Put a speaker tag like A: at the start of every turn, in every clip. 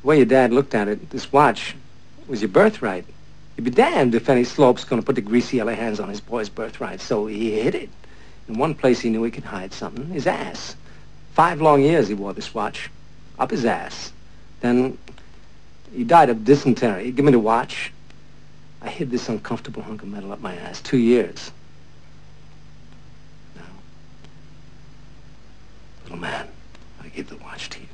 A: The way your dad looked at it, this watch was your birthright. You'd be damned if any slope's gonna put the greasy yellow hands on his boy's birthright. So he hid it. In one place he knew he could hide something, his ass. 5 long years he wore this watch, up his ass. Then he died of dysentery. He gave me the watch. I hid this uncomfortable hunk of metal up my ass 2 years. Now, little man, I give the watch to you.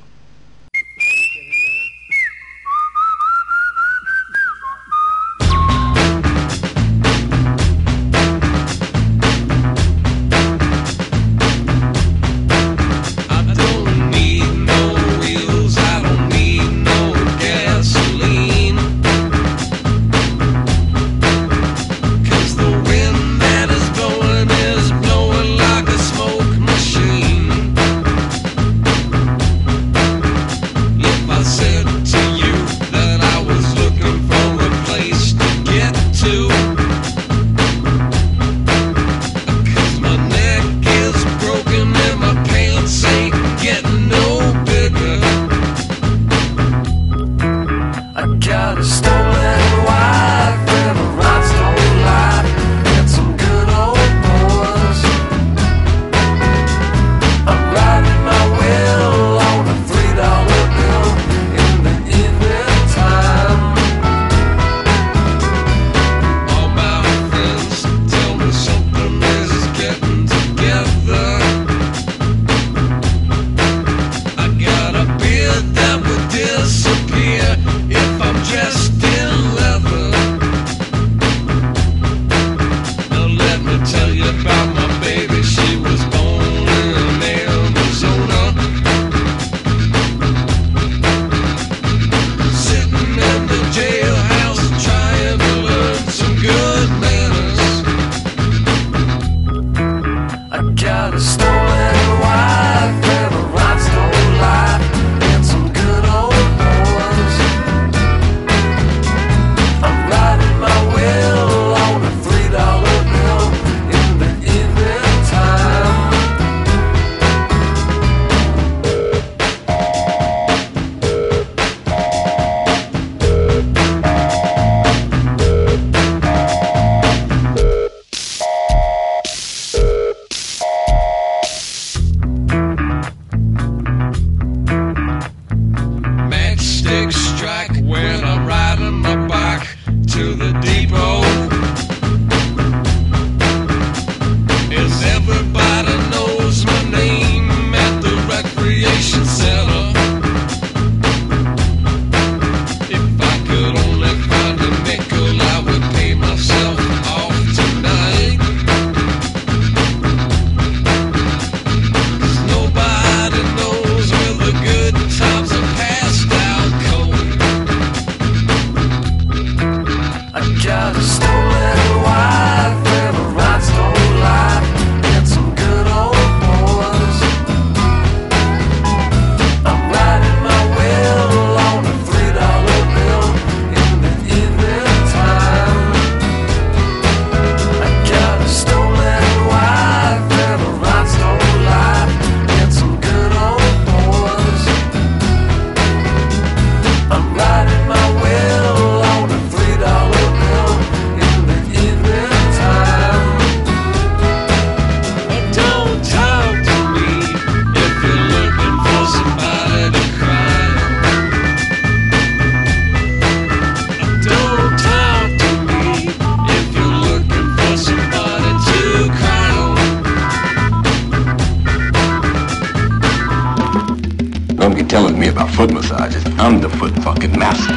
B: Don't be telling me about foot massages. I'm the foot fucking master.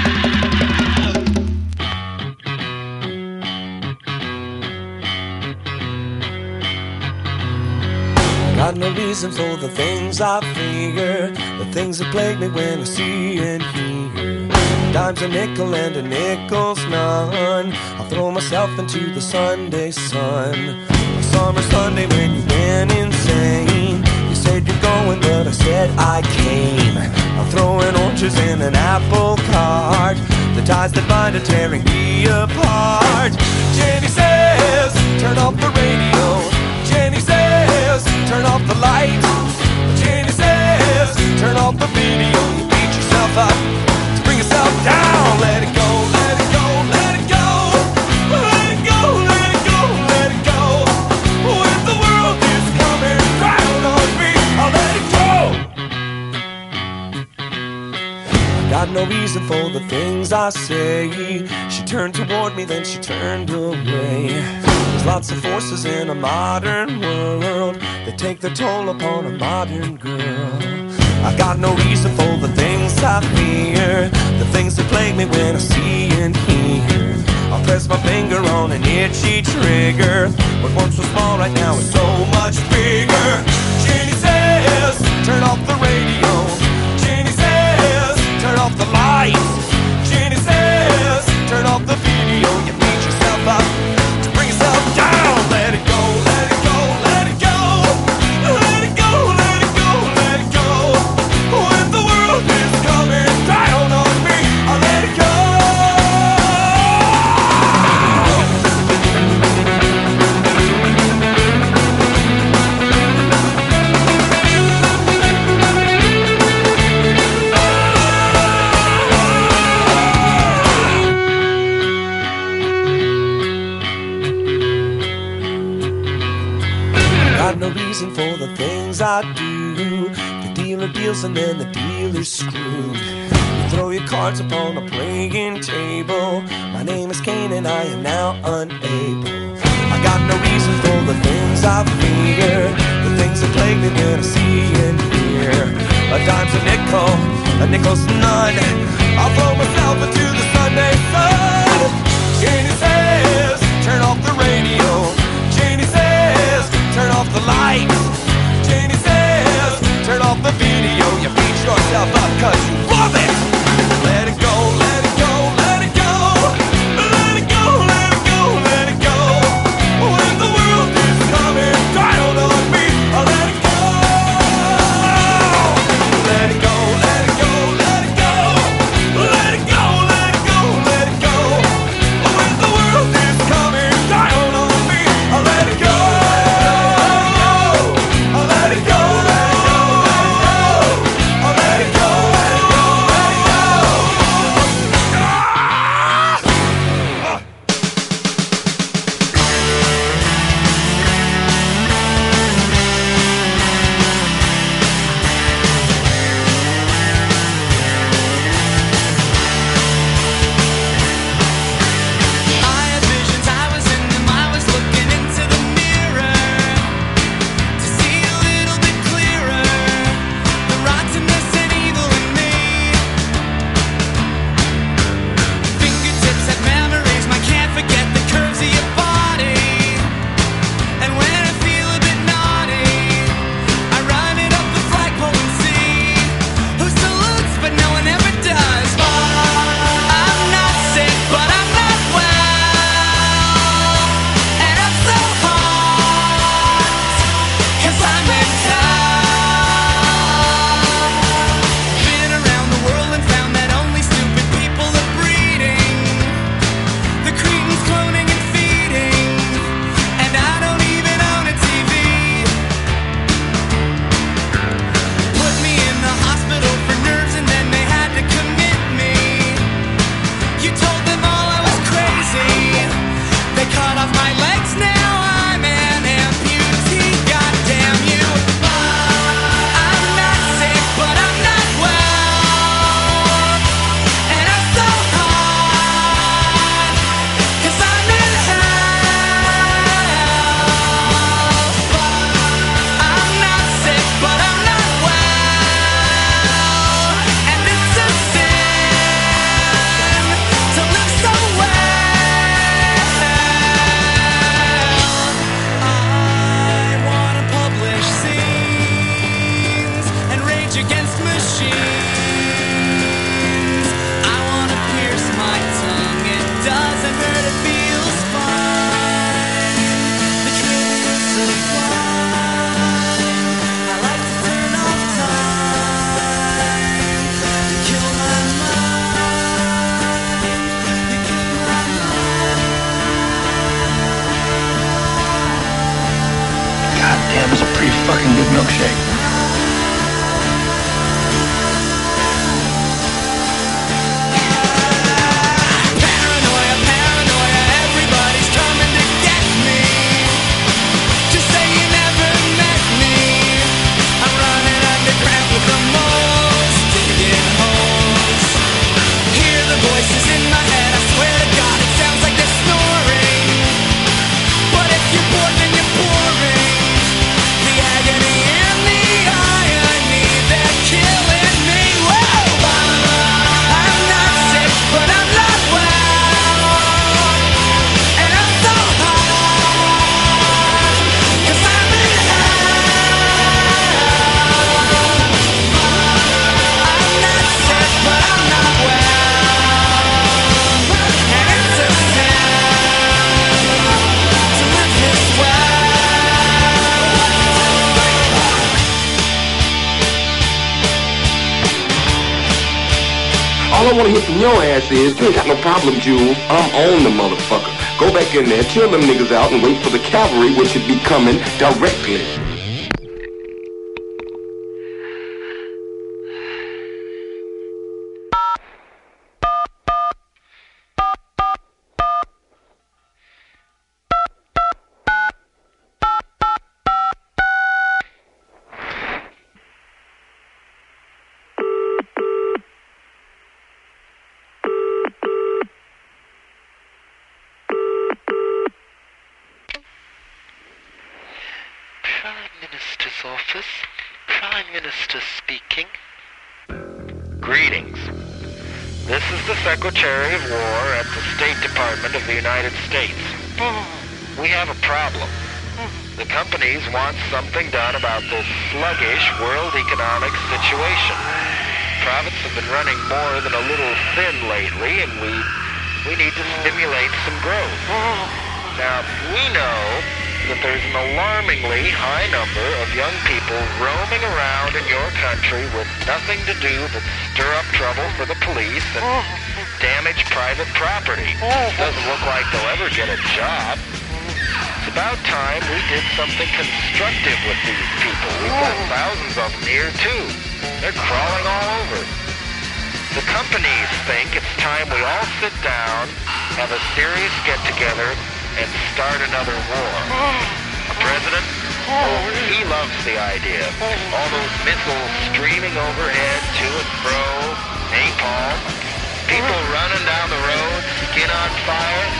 C: Got no reason for the things I fear, the things that plague me when I see and hear. Dime's a nickel and a nickel's none. I'll throw myself into the Sunday sun. A summer Sunday when you went insane. You said you're going, but I said I came. I'm throwing oranges in an apple cart. The ties that bind are tearing me apart. Jenny says, turn off the radio. Jenny says, turn off the light. Jenny says, turn off the video. You beat yourself up. Got no reason for the things I say. She turned toward me, then she turned away. There's lots of forces in a modern world that take their toll upon a modern girl. I got no reason for the things I fear, the things that plague me when I see and hear. I'll press my finger on an itchy trigger. What once was small right now is so much bigger. Jenny says, turn off the radio. Jenny says, turn off the lights. Jenny says, turn off the video. You beat yourself up to bring yourself down. Let it go, let it go, let it go. Let it go, let it go, let it go. When the world is coming down on me, I'll let it go. Got no reason for the things I do. The dealer deals and then the dealer's screwed. You throw your cards upon a playing table. My name is Kane and I am now unable. I got no reason for the things I fear, the things that plague me when I see and hear. A dime's a nickel's none. I'll throw myself into the Sunday sun. Janie says, turn off the radio. Janie says, turn off the lights. Janie says, turn off the video. You beat yourself up cause you love it. Let it go, let it go, let it go. Let it go, let it go, let it go. When the world is coming down on me, I'll let it go. Let it go, let it go, let it go. Let it go, let it go, let it go.
B: All I want to hear from your ass is, you ain't got no problem, Jules. I'm on the motherfucker. Go back in there, chill them niggas out, and wait for the cavalry, which should be coming directly.
D: Prime Minister's office. Prime Minister speaking. Greetings. This is the Secretary of War at the State Department of the United States. We have a problem. The companies want something done about this sluggish world economic situation. Profits have been running more than a little thin lately, and we need to stimulate some growth. Now, we know that there's an alarmingly high number of young people roaming around in your country with nothing to do but stir up trouble for the police and damage private property. Doesn't look like they'll ever get a job. It's about time we did something constructive with these people. We've got thousands of them here, too. They're crawling all over. The companies think it's time we all sit down, have a serious get-together, and start another war. The president, he loves the idea. All those missiles streaming overhead to and fro, napalm, people running down the road, skin on fire.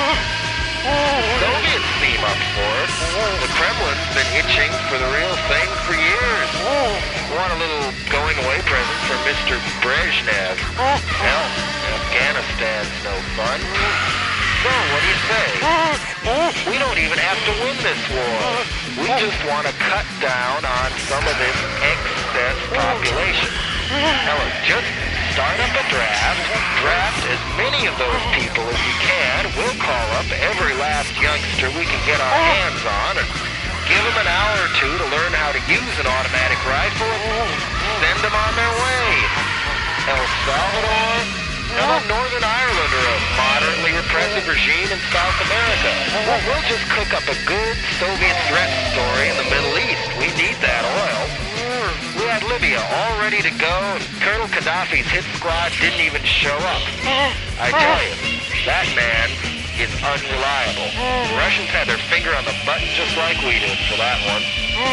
D: Soviets seem up for it. The Kremlin's been itching for the real thing for years. Want a little going-away present for Mr. Brezhnev. Hell, Afghanistan's no fun. So, what do you say? We don't even have to win this war. We just want to cut down on some of this excess population. Now, look, just start up a draft as many of those people as you can. We'll call up every last youngster we can get our hands on and give them an hour or two to learn how to use an automatic rifle and send them on their way. El Salvador and Northern Ireland are a moderately repressive regime in South America. We'll just cook up a good Soviet threat story in the Middle East. We need that oil. We had Libya all ready to go, and Colonel Gaddafi's hit squad didn't even show up. I tell you, that man is unreliable. The Russians had their finger on the button just like we did for that one.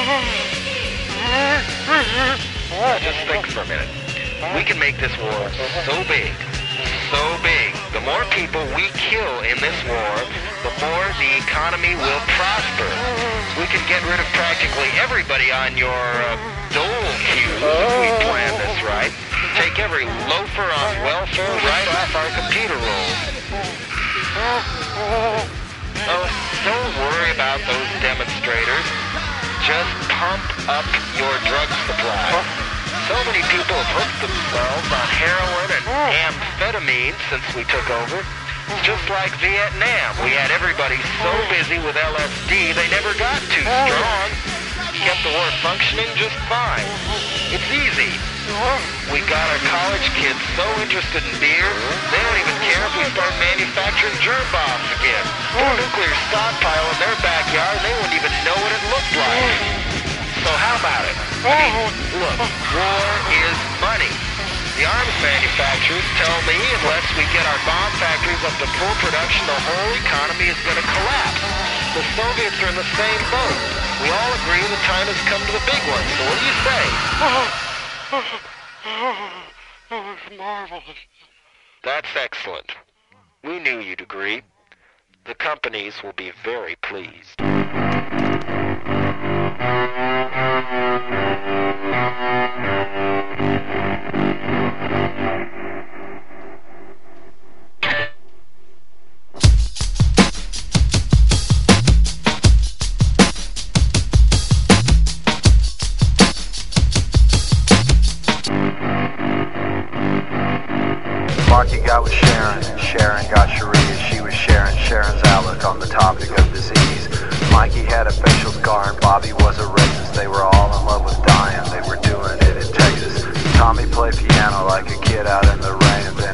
D: Now, just think for a minute. We can make this war so big. So big. The more people we kill in this war, the more the economy will prosper. We can get rid of practically everybody on your dole queue if we plan this right. Take every loafer on welfare right off our computer rolls. Oh, don't worry about those demonstrators. Just pump up your drug supply. So many people have hooked themselves on heroin and amphetamine since we took over. Just like Vietnam, we had everybody so busy with LSD they never got too strong. Kept the war functioning just fine. It's easy. We got our college kids so interested in beer, they don't even care if we start manufacturing germ bombs again. Put a nuclear stockpile in their backyard, they wouldn't even know what it looked like. So how about it? I mean, look, war is money. The arms manufacturers tell me unless we get our bomb factories up to full production, the whole economy is going to collapse. The Soviets are in the same boat. We all agree the time has come to the big one. So what do you say?
E: It's marvelous.
D: That's excellent. We knew you'd agree. The companies will be very pleased.
F: Marky got with Sharon, and Sharon got Sharia. She was sharing Sharon's outlook on the topic of disease. Mikey had a facial scar and Bobby was a racist. They were all in love with dying, they were doing it in Texas. Tommy played piano like a kid out in the rain, and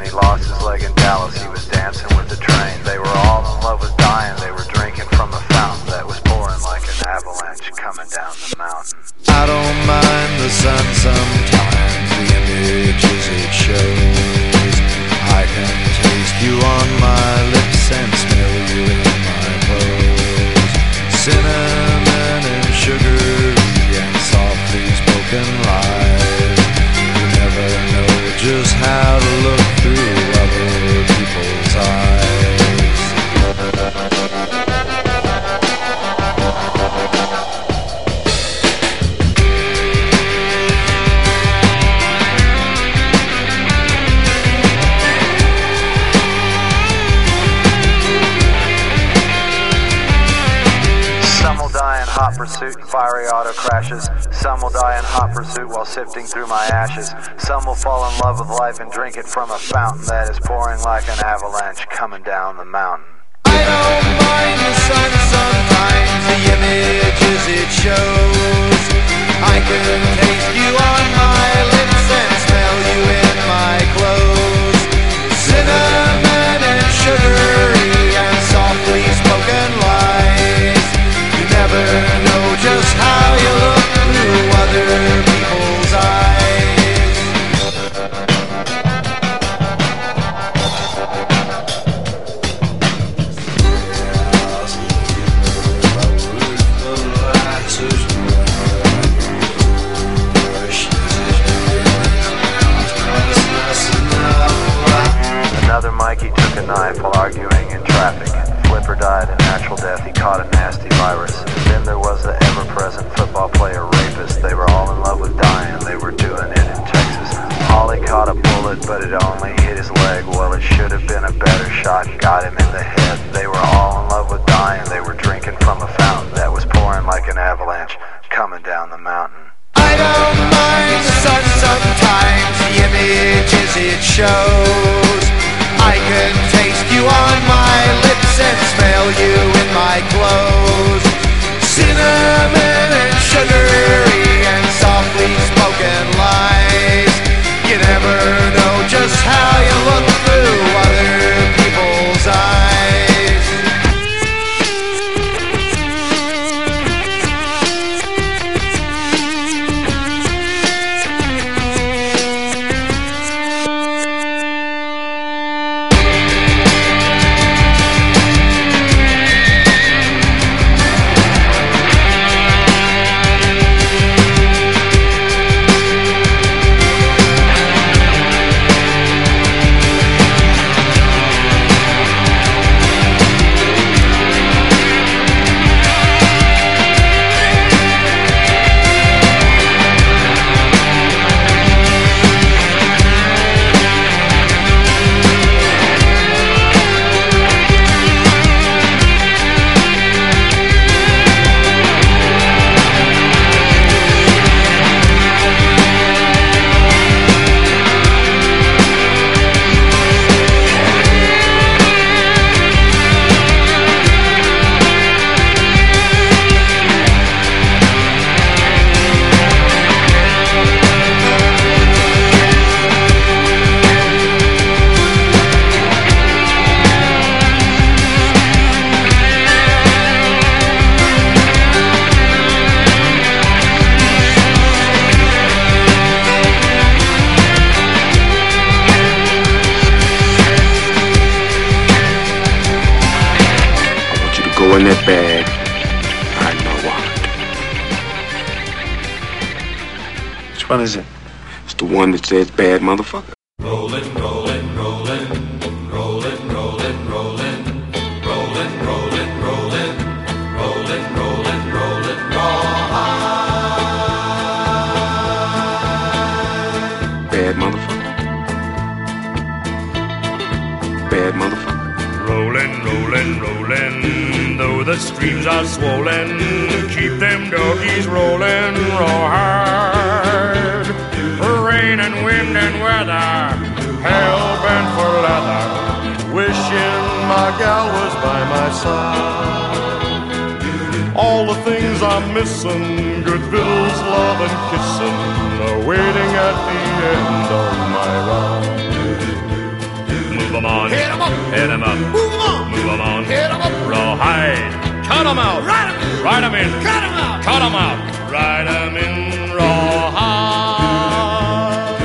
F: pursuit and fiery auto crashes. Some will die in hot pursuit while sifting through my ashes. Some will fall in love with life and drink it from a fountain that is pouring like an avalanche coming down the mountain.
C: I don't mind the sun sometimes, the images it shows. I can taste you on my lips and smell you in my clothes. Cinnamon and sugary and softly spoken lies. You never know just how you look through other people's eyes.
F: Another Mikey took a knife while arguing in traffic. Flipper died a natural death, he caught a nasty virus. Then there was the ever-present football player rapist. They were all in love with dying, they were doing it in Texas. Ollie caught a bullet, but it only hit his leg. Well, it should have been a better shot, got him in the head. They were all in love with dying, they were drinking from a fountain that was pouring like an avalanche coming down the mountain.
C: I don't mind the sun sometimes, the images it shows. I can taste you on my lips and smell you in my clothes. Cinnamon and sugary and softly spoken lies. You never know just how you look through other people's eyes.
B: In that bag, hide my wallet.
G: Which one is it?
B: It's the one that says bad motherfucker.
C: Rollin', rollin', rollin', rollin', rollin', rollin', rollin', rollin', rollin', rollin', rollin', rollin', rawhide.
B: Bad motherfucker. Bad motherfucker.
H: Rollin', rollin', rollin', though the streams are swollen, keep them doggies rollin' rawhide. Rain and wind and weather, hell bent for leather, wishing my gal was by my side. All the things I'm missing, good victuals, love and kissing, are waiting at the end of my ride. Move 'em on, hit 'em up, hit 'em up, move 'em on, move 'em on, hit 'em up, rawhide, cut 'em out, ride 'em in, cut 'em out, cut 'em out, ride 'em in, rawhide.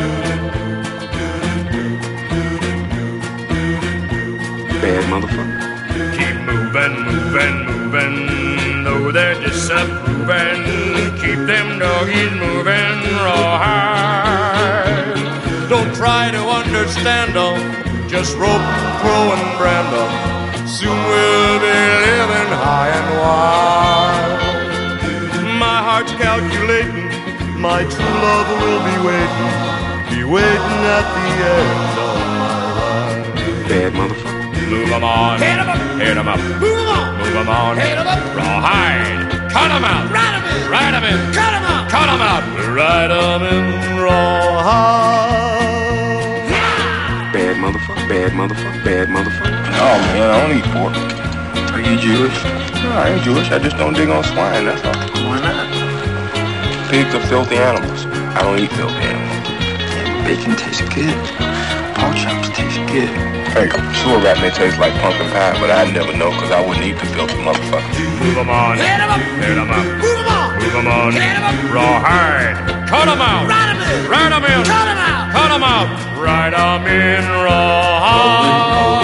B: Bad motherfucker.
H: Keep moving, moving, moving, though they're disapproving, keep them doggies moving, rawhide. Don't try to understand them, just rope, throw, and brand them. Soon we'll be living high and wide. My heart's calculating, my true love will be waiting at the end of my ride.
B: Bad motherfucker.
H: Move 'em on, hit 'em up, hit 'em up, move 'em on, move 'em on, hit 'em up, rawhide. Cut 'em out.
C: Ride 'em in.
H: Ride 'em in.
C: Cut 'em out.
H: Cut 'em out. Ride 'em in rawhide.
B: Bad motherfucker, bad motherfucker, bad motherfucker. Oh man, I don't eat pork. Are you Jewish? No, I ain't Jewish. I just don't dig on swine, that's all. Why not? Pigs are filthy animals. I don't eat filthy animals.
G: Yeah, bacon tastes good. Pork chops taste good.
B: Hey, sewer rat may taste like pumpkin pie, but I'd never know because I wouldn't eat the filthy motherfucker.
H: Move 'em on.
C: Hit 'em up.
H: Hit 'em up.
C: Move 'em on.
H: Move 'em on.
C: Hit 'em up.
H: Rawhide. Cut 'em out.
C: Ride 'em in.
H: Ride 'em in.
C: Cut 'em out.
H: Cut 'em out. Ride 'em in rawhide.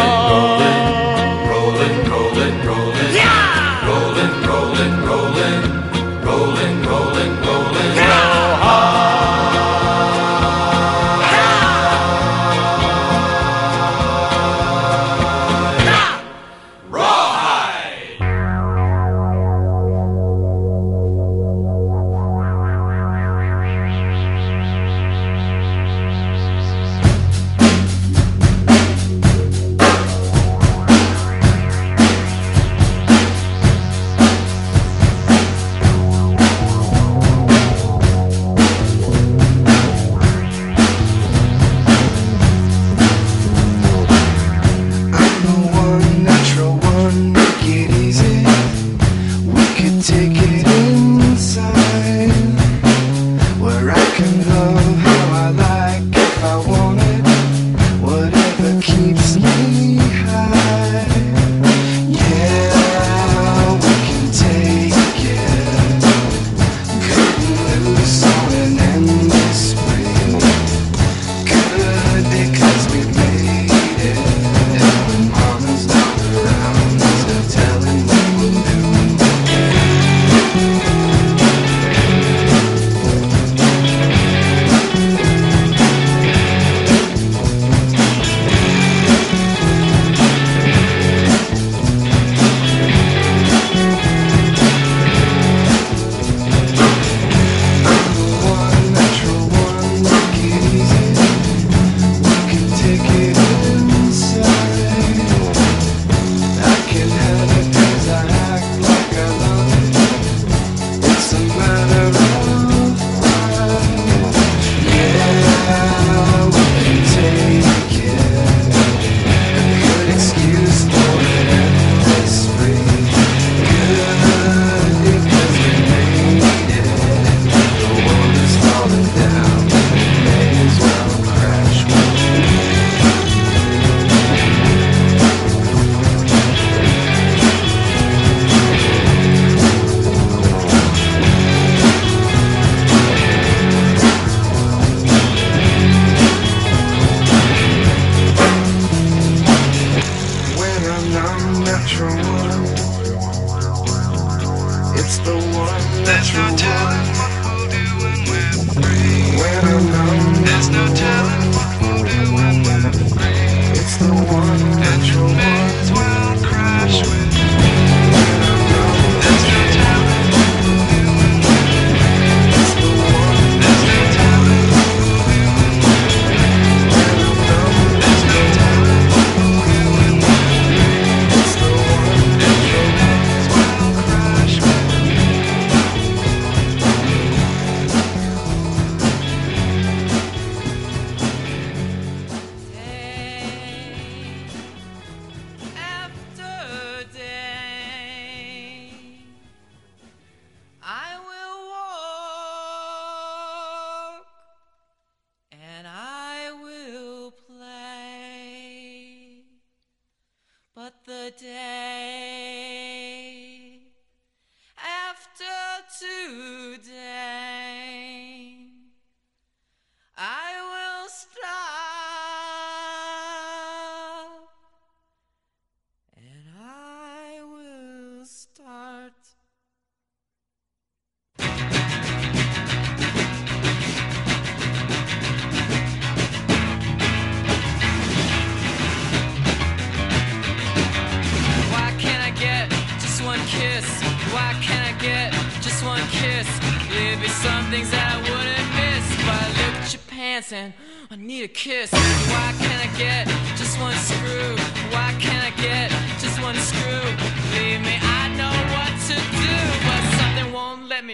I: dancing. I need a kiss. Why can't I get just one screw? Why can't I get just one screw? Believe me, I know what to do, but something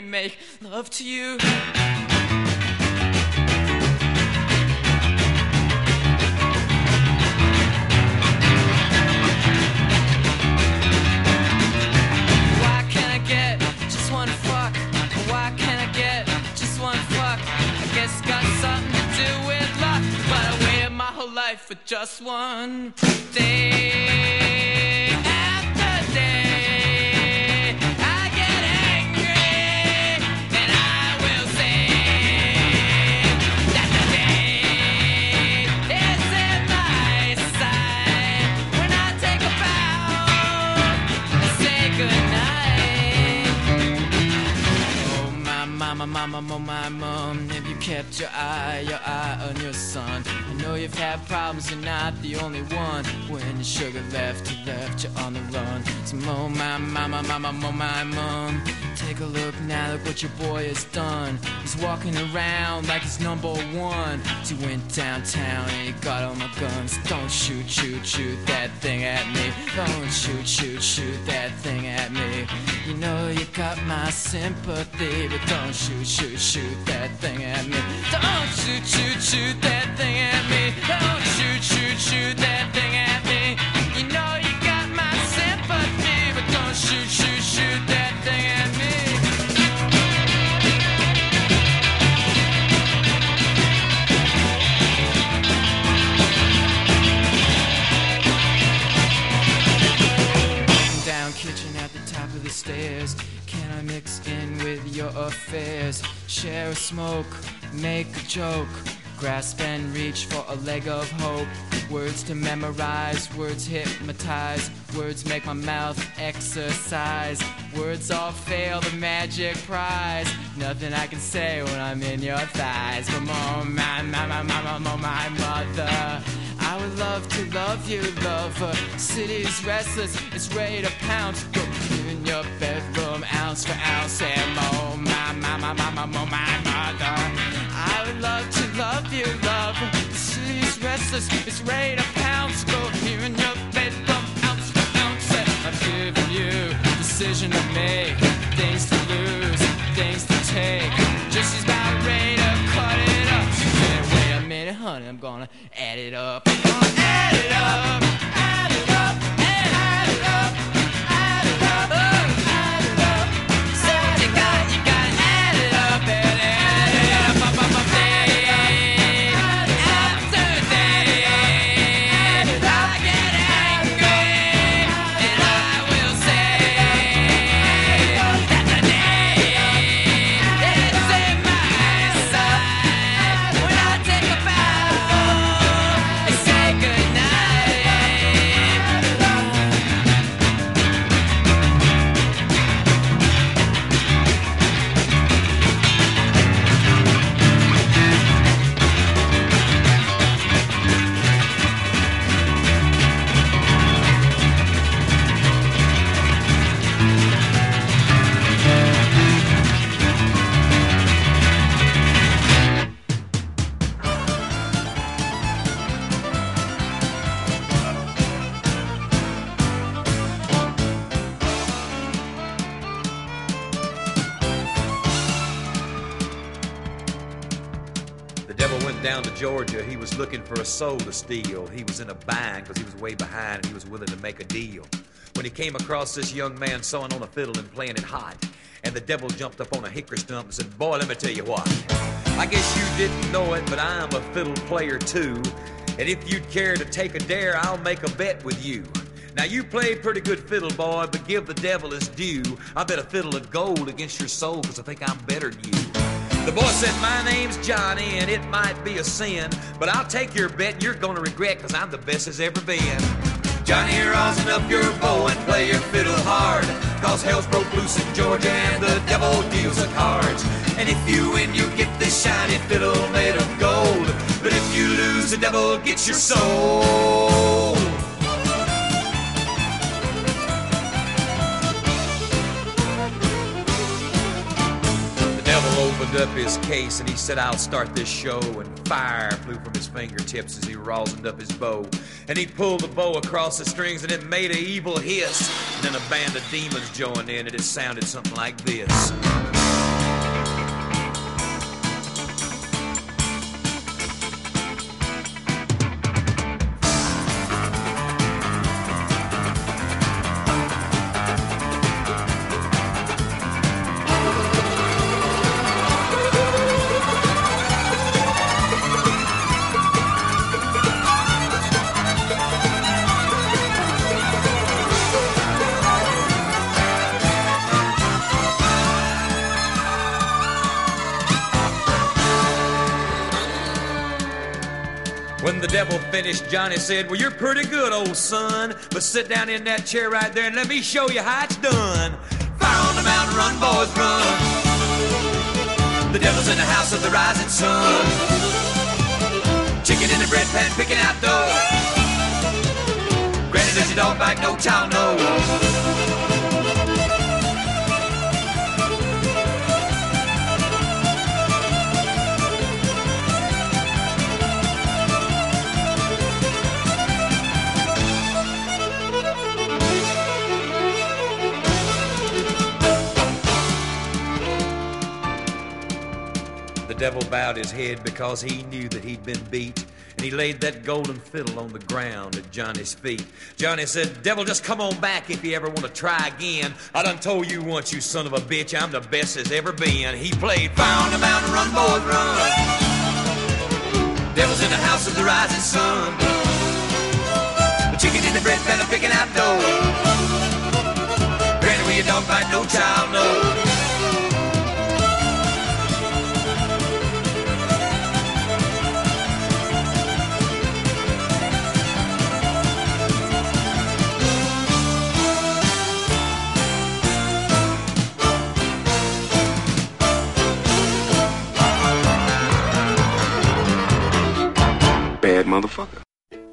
I: me make love to you. Why can't I get just one fuck? Why can't I get just one fuck? I guess it's got something to do with luck, but I waited my whole life for just one day after day. I get angry and I will say that the day is in my sight. When I take a bow and say goodnight. Oh my mama, oh my mom, have you kept your eye on your son? I know you've had problems, you're not the only one. When your sugar left, you left you on the run. So oh my mama, oh my mom, take a look now, look what your boy has done. He's walking around like he's number one. So he went downtown and he got all my guns. Don't shoot that thing at me. Don't shoot that thing at me. You know you got my sympathy, but don't shoot that thing at me. Don't shoot that thing at me. Don't shoot that thing at me. You know you got my sympathy, but don't shoot that thing at me. Down kitchen at the top of the stairs. Can I mix in with your affairs? Share a smoke, make a joke, grasp and reach for a leg of hope. Words to memorize, words hypnotize, words make my mouth exercise. Words all fail the magic prize. Nothing I can say when I'm in your thighs. But oh my mother, I would love to love you, lover. City's restless, it's ready to pounce. Go in your bedroom, ounce for ounce. And oh my mother, I would love to love you, lover. City's restless, it's ready to pounce. Go here in your bedroom, ounce for ounce. And I'm giving you decision to make, things to lose, things to take. Just she's about ready to cut it up. She said, wait a minute, honey, I'm gonna add it up. I'm gonna add it up, add it up, add it up, add it up, add it up. So you gotta add it up, add it up, up, day after day. I get angry and I will say that the day is in my sight. When I take a bow and say goodnight.
J: The devil went down to Georgia. He was looking for a soul to steal. He was in a bind because he was way behind and he was willing to make a deal. When he came across this young man sawing on a fiddle and playing it hot, and the devil jumped up on a hickory stump and said, boy, let me tell you what. I guess you didn't know it, but I'm a fiddle player too. And if you'd care to take a dare, I'll make a bet with you. Now you play pretty good fiddle, boy, but give the devil his due. I bet a fiddle of gold against your soul, because I think I'm better than you. The boy said, my name's Johnny, and it might be a sin, but I'll take your bet and you're gonna regret, because I'm the best there's ever been. Johnny, rosin up your bow and play your fiddle hard, cause hell's broke loose in Georgia and the devil deals the cards. And if you win, you get this shiny fiddle made of gold, but if you lose, the devil gets your soul. Opened up his case and he said, I'll start this show, and fire flew from his fingertips as he rosined up his bow, and he pulled the bow across the strings and it made an evil hiss, and then a band of demons joined in and it sounded something like this. devil finished, Johnny said, well, you're pretty good, old son, but sit down in that chair right there and let me show you how it's done. Fire on the mountain, run, boys, run. The devil's in the house of the rising sun. Chicken in the bread pan, picking out dough. Granny, does your dog bite? No child knows. The devil bowed his head because he knew that he'd been beat, and he laid that golden fiddle on the ground at Johnny's feet. Johnny said, devil, just come on back if you ever want to try again. I done told you once, you son of a bitch, I'm the best there's ever been. He played Fire on the Mountain, run, boys, run. Devil's in the house of the rising sun. The chicken in the bread pan, picking out dough. Granny, will your dog bite? No child knows.
B: Bad motherfucker.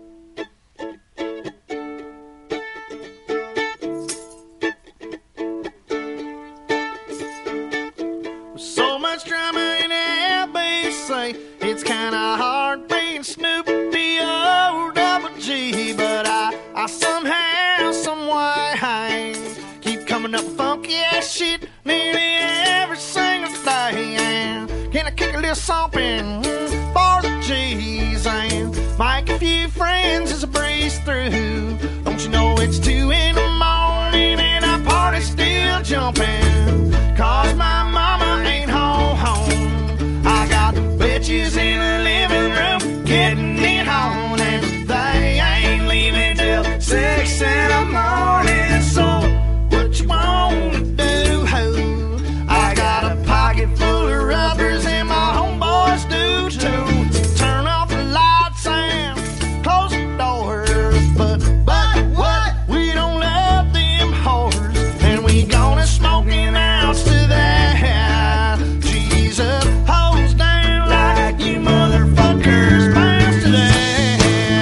K: So much drama in LBC, it's kinda hard being Snoop D-O-double-G. But I somehow, someway, keep coming up with funky ass shit nearly every single day. And can I kick a little something for the G's and make a few friends as I breeze through? Don't you know it's 2 in the morning and our party's still jumping? Cause my mama ain't home. I got the bitches in the living room getting it on, and they ain't leaving till 6 in the morning. So what you wanna do, ho? I got a pocket full of rubbers and my homeboys do too. Turn off the lights and close the doors. But what? We don't love them whores, and we gonna smoking ounce to that. Jesus, hose down like you motherfuckers bounce to that.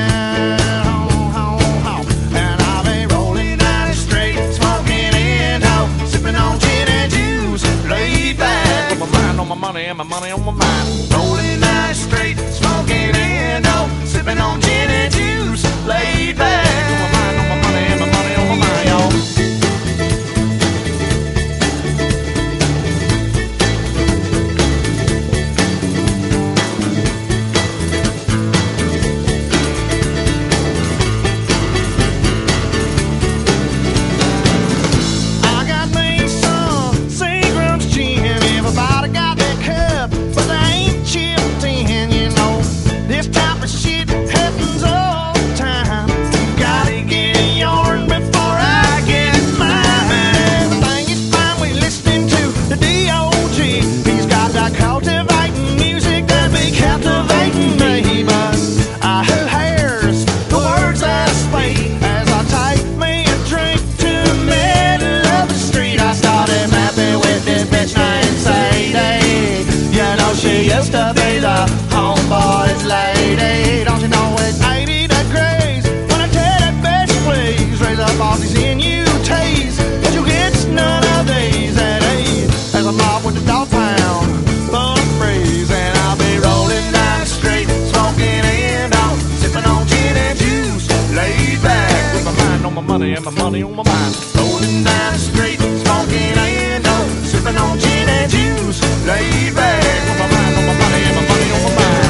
K: And I've been rolling down the street, smoking Indo, sipping on gin and juice, laid back.
H: With my mind on my money and my money on my mind.
K: Rolling down the street, smoking Indo, sipping on gin and juice, laid back.
H: With my mind on my money and my money on my mind, y'all.
K: I got me some Seagram's gin. Everybody got that cup, but they ain't chipped in. You know, this type of shit happens all the time. You gotta get yours before I get mine. Everything is fine, we listening to the D.O.G. He's got that cultivating music that be captivating me. But who hears the words I speak as I take me a drink to the middle of the street? I started mapping with this bitch named Sadie. You know she used to be the homeboy's lady. Don't you know it's 80 degrees when I tell that bitch please raise up all these NUTs, but you get none of these at ease. As I'm off with the dog pound full of breeze, and I'll be rolling down the street, smoking Indo, sipping on gin and juice, laid back.
H: With my mind on my money and my money on my mind.
K: Rolling down the street, smoking Indo, sipping on gin and juice, laid back.
H: With my mind on my money and my money on my mind.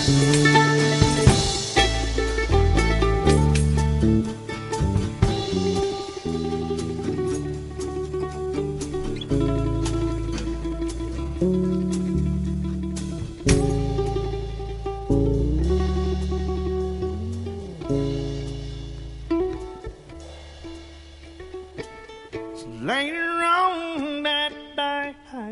K: Later on that day,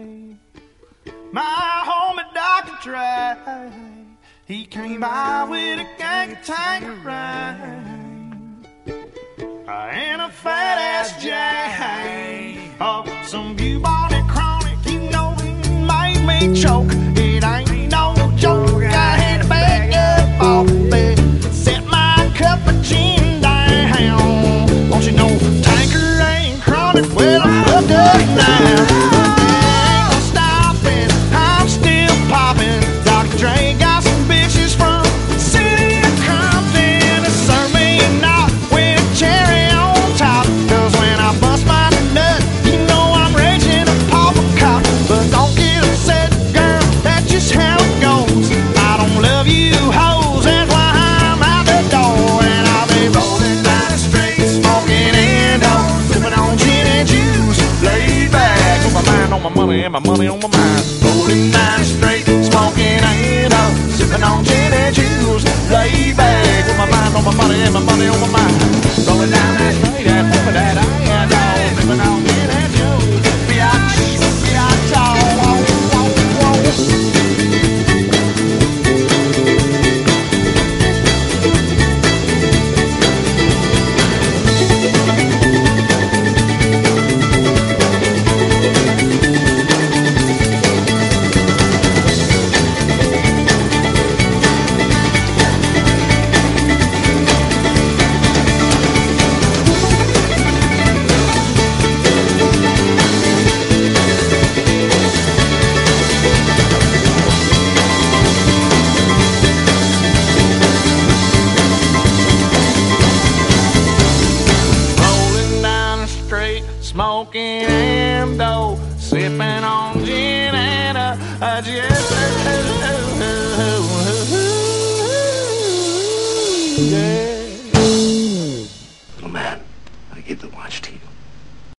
K: my homie Dr. Dre, he came by with a gang of Tanqueray and a fat ass J of some bubonic chronic. You know he made me choke. It ain't no joke. I had to back up off the bed, set my cup of gin down. Don't you know Tanqueray and chronic? Well, I'm fucked up now. Ain't no stopping. I'm still popping. Dr. Dre got some bitches from the city of Compton to serve me a knot with a cherry on top. 'Cause when I bust my nut, you know I'm raging a pop a cop. But don't get upset, girl, that's just how it goes. I don't love you hoes, that's why I'm out the door. And I'll be rolling down the street, smoking endo, sipping on gin and juice, laid back with my mind on my money and my money on my mind. Rolling down the street, smoking endo, sipping on gin and juice, laid back with my mind on my money and my money on my mind. Rolling down that street, that woman that I am, sipping on gin and juice, biatch, biatch, oh, oh, oh, oh. Rolling down the street, smoking endo, sipping on gin and a yeah.